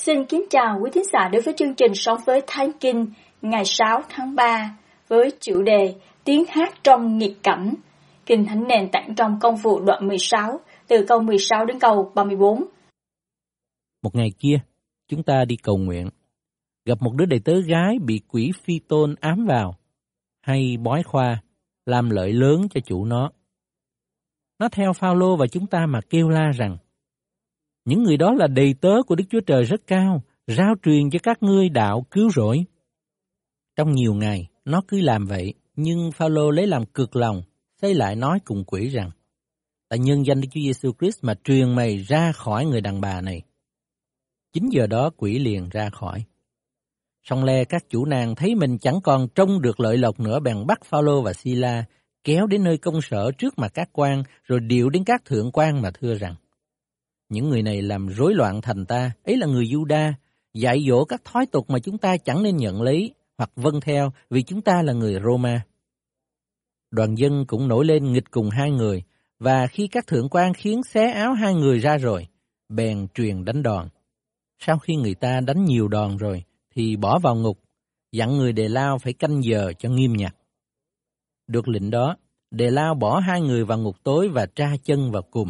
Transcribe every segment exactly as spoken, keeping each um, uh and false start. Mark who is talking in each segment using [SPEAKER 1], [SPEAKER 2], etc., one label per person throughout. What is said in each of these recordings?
[SPEAKER 1] Xin kính chào quý thính giả đến với chương trình Sống với Thánh Kinh ngày sáu tháng ba với chủ đề Tiếng hát trong nghịch cảnh. Kinh Thánh nền tảng trong Công vụ đoạn mười sáu, từ câu mười sáu đến câu ba mươi bốn.
[SPEAKER 2] Một ngày kia, chúng ta đi cầu nguyện, gặp một đứa đầy tớ gái bị quỷ phi tôn ám vào, hay bói khoa, làm lợi lớn cho chủ nó. Nó theo Phao-lô và chúng ta mà kêu la rằng, những người đó là đầy tớ của Đức Chúa Trời rất cao, rao truyền cho các ngươi đạo cứu rỗi. Trong nhiều ngày, nó cứ làm vậy, nhưng Phao-lô lấy làm cực lòng, xây lại nói cùng quỷ rằng, tại nhân danh Đức Chúa Giêsu Christ mà truyền mày ra khỏi người đàn bà này. Chính giờ đó quỷ liền ra khỏi. Song le các chủ nàng thấy mình chẳng còn trông được lợi lộc nữa, bèn bắt Phao-lô và Si-la kéo đến nơi công sở trước mặt các quan, rồi điệu đến các thượng quan mà thưa rằng, những người này làm rối loạn thành ta, ấy là người Giu-đa, dạy dỗ các thói tục mà chúng ta chẳng nên nhận lấy hoặc vâng theo, vì chúng ta là người Roma. Đoàn dân cũng nổi lên nghịch cùng hai người, và khi các thượng quan khiến xé áo hai người ra rồi, bèn truyền đánh đòn. Sau khi người ta đánh nhiều đòn rồi, thì bỏ vào ngục, dặn người đề lao phải canh giờ cho nghiêm nhặt. Được lệnh đó, đề lao bỏ hai người vào ngục tối và tra chân vào cùm.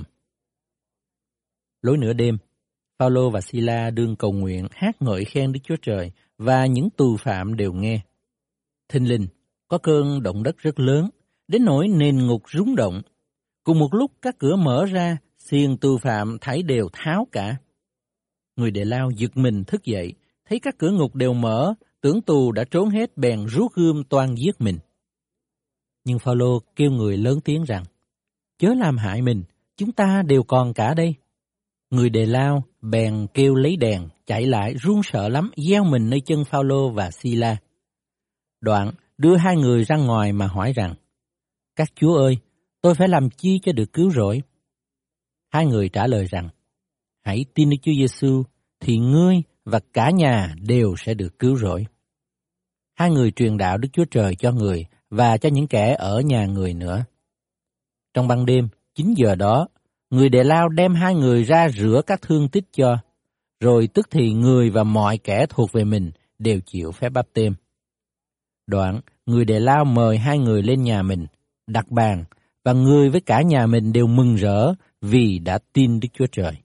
[SPEAKER 2] Lối nửa đêm, Phao-lô và Si-la đương cầu nguyện hát ngợi khen Đức Chúa Trời, và những tù phạm đều nghe. Thình lình, có cơn động đất rất lớn, đến nỗi nền ngục rung động. Cùng một lúc các cửa mở ra, xiềng tù phạm thảy đều tháo cả. Người đề lao giật mình thức dậy, thấy các cửa ngục đều mở, tưởng tù đã trốn hết, bèn rút gươm toan giết mình. Nhưng Phao-lô kêu người lớn tiếng rằng, chớ làm hại mình, chúng ta đều còn cả đây. Người đề lao bèn kêu lấy đèn, chạy lại run sợ lắm, gieo mình nơi chân Phao-lô và Si-la. Đoạn đưa hai người ra ngoài mà hỏi rằng, các chúa ơi, tôi phải làm chi cho được cứu rỗi? Hai người trả lời rằng, hãy tin Đức Chúa Giêsu, thì ngươi và cả nhà đều sẽ được cứu rỗi. Hai người truyền đạo Đức Chúa Trời cho người và cho những kẻ ở nhà người nữa. Trong ban đêm, chín giờ đó, người đề lao đem hai người ra rửa các thương tích cho, rồi tức thì người và mọi kẻ thuộc về mình đều chịu phép báp têm. Đoạn, người đề lao mời hai người lên nhà mình, đặt bàn, và người với cả nhà mình đều mừng rỡ vì đã tin Đức Chúa Trời.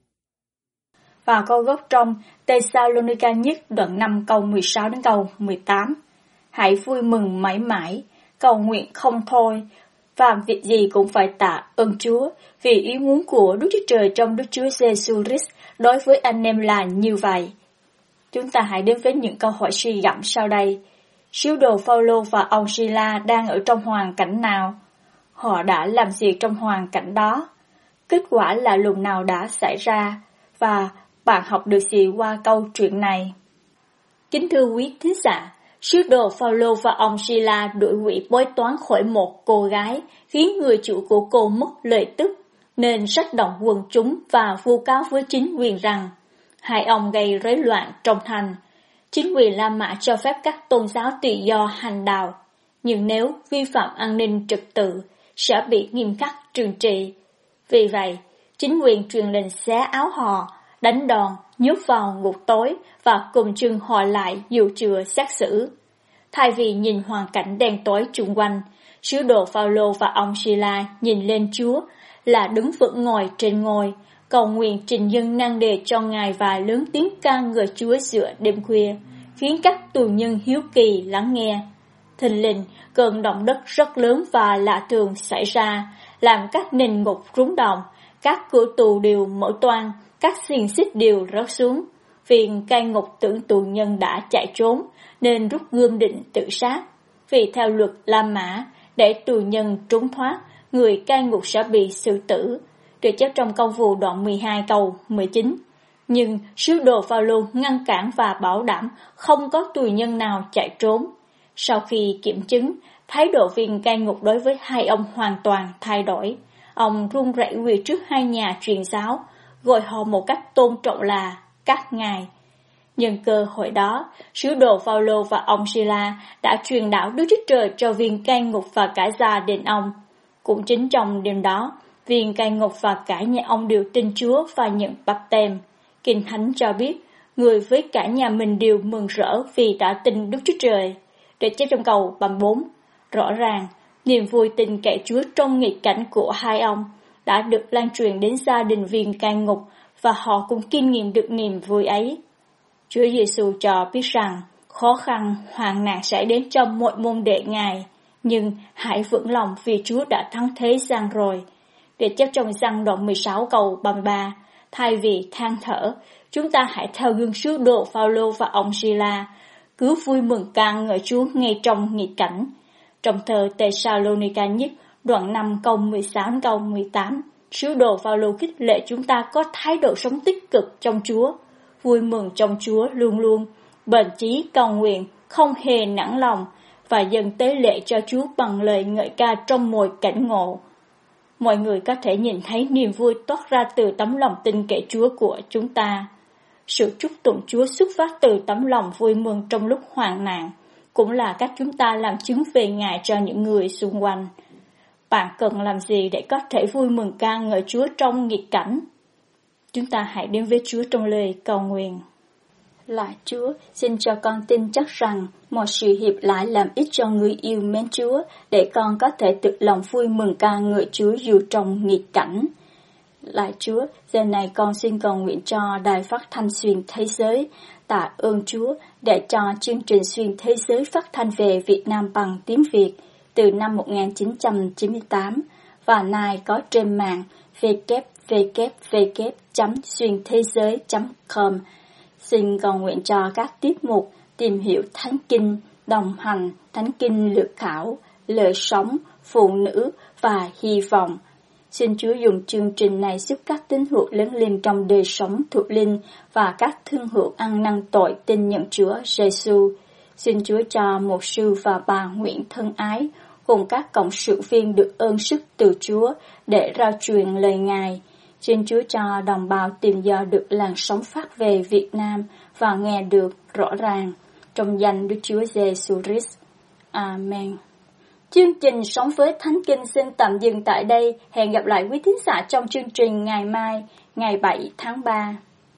[SPEAKER 1] Và câu gốc trong Tê-sa-lô-ni-ca nhất đoạn năm câu mười sáu đến câu mười tám. Hãy vui mừng mãi mãi, cầu nguyện không thôi, và việc gì cũng phải tạ ơn Chúa, vì ý muốn của Đức Chúa Trời trong Đức Chúa Giêsu Christ đối với anh em là như vậy. Chúng ta hãy đến với những câu hỏi suy gẫm sau đây. Sứ đồ Phao-lô và ông Si-la đang ở trong hoàn cảnh nào? Họ đã làm gì trong hoàn cảnh đó? Kết quả là lùng nào đã xảy ra? Và bạn học được gì qua câu chuyện này? Kính thưa quý thính giả, sứ đồ Phao-lô và ông Si-la đuổi quỷ bói toán khỏi một cô gái, khiến người chủ của cô mất lời tức, nên sách động quần chúng và vu cáo với chính quyền rằng hai ông gây rối loạn trong thành. Chính quyền La Mã cho phép các tôn giáo tự do hành đạo, nhưng nếu vi phạm an ninh trật tự sẽ bị nghiêm khắc trừng trị. Vì vậy, chính quyền truyền lệnh xé áo họ, đánh đòn, nhốt vào ngục tối và cùng chừng họ lại dù chưa xét xử. Thay vì nhìn hoàn cảnh đen tối chung quanh, sứ đồ Phao-lô và ông Si-la nhìn lên Chúa là đứng vững ngồi trên ngôi, cầu nguyện trình dân năng đề cho Ngài và lớn tiếng ca ngợi Chúa giữa đêm khuya, khiến các tù nhân hiếu kỳ lắng nghe. Thình lình, cơn động đất rất lớn và lạ thường xảy ra, làm các nền ngục rung động, các cửa tù đều mở toang, các xiềng xích đều rớt xuống. Viên cai ngục tưởng tù nhân đã chạy trốn, nên rút gươm định tự sát. Vì theo luật La Mã, để tù nhân trốn thoát, người cai ngục sẽ bị xử tử, được chép trong Công vụ đoạn mười hai câu mười chín. Nhưng sứ đồ Phao-lô ngăn cản và bảo đảm không có tù nhân nào chạy trốn. Sau khi kiểm chứng, thái độ viên cai ngục đối với hai ông hoàn toàn thay đổi. Ông run rẩy quỳ trước hai nhà truyền giáo, gọi họ một cách tôn trọng là các ngài. Nhân cơ hội đó, sứ đồ Phao-lô và ông Si-la đã truyền đạo Đức Chúa Trời cho viên cai ngục và cả gia đình ông. Cũng chính trong đêm đó, viên cai ngục và cả nhà ông đều tin Chúa và nhận báp têm. Kinh Thánh cho biết, người với cả nhà mình đều mừng rỡ vì đã tin Đức Chúa Trời. Để chép trong câu ba mươi bốn, rõ ràng, niềm vui tin cậy Chúa trong nghịch cảnh của hai ông đã được lan truyền đến gia đình viên cai ngục và họ cũng kinh nghiệm được niềm vui ấy. Chúa Giêsu cho biết rằng khó khăn, hoạn nạn sẽ đến trong mọi môn đệ Ngài, nhưng hãy vững lòng vì Chúa đã thắng thế gian rồi. Để chép trong Giăng đoạn mười sáu câu ba mươi ba, thay vì than thở, chúng ta hãy theo gương sứ đồ Phao-lô và ông Gi-la, cứ vui mừng ca ngợi Chúa ngay trong nghịch cảnh. Trong thơ Tê-sa-lô-ni-ca nhất đoạn năm câu mười sáu đến câu mười tám, sứ đồ Phao-lô khích lệ chúng ta có thái độ sống tích cực trong Chúa, vui mừng trong Chúa luôn luôn, bền chí cầu nguyện, không hề nản lòng và dâng tế lễ cho Chúa bằng lời ngợi ca trong mọi cảnh ngộ. Mọi người có thể nhìn thấy niềm vui toát ra từ tấm lòng tin cậy Chúa của chúng ta. Sự chúc tụng Chúa xuất phát từ tấm lòng vui mừng trong lúc hoạn nạn, cũng là cách chúng ta làm chứng về Ngài cho những người xung quanh. Bạn cần làm gì để có thể vui mừng ca ngợi Chúa trong nghịch cảnh? Chúng ta hãy đến với Chúa trong lời cầu nguyện. Lạy Chúa, xin cho con tin chắc rằng mọi sự hiệp lại làm ích cho người yêu mến Chúa, để con có thể tự lòng vui mừng ca ngợi Chúa dù trong nghịch cảnh. Lạy Chúa, giờ này con xin cầu nguyện cho Đài Phát thanh Xuyên Thế giới, tạ ơn Chúa để cho chương trình Xuyên Thế giới phát thanh về Việt Nam bằng tiếng Việt từ năm một nghìn chín trăm chín mươi tám và nay có trên mạng w w w chấm xuyên thế giới chấm com. Xin cầu nguyện cho các tiết mục tìm hiểu Thánh Kinh, đồng hành, Thánh Kinh lược khảo, lời sống, phụ nữ và hy vọng. Xin Chúa dùng chương trình này giúp các tín hữu lớn lên trong đời sống thuộc linh và các thương hữu ăn năn tội tin nhận Chúa Giêsu. Xin Chúa cho mục sư và bà Nguyễn thân ái cùng các cộng sự viên được ơn sức từ Chúa để rao truyền lời Ngài. Xin Chúa cho đồng bào tìm dò được làn sóng phát về Việt Nam và nghe được rõ ràng. Trong danh Đức Chúa Giêsu Christ. Amen. Chương trình Sống với Thánh Kinh xin tạm dừng tại đây. Hẹn gặp lại quý thính giả trong chương trình ngày mai, ngày bảy tháng ba.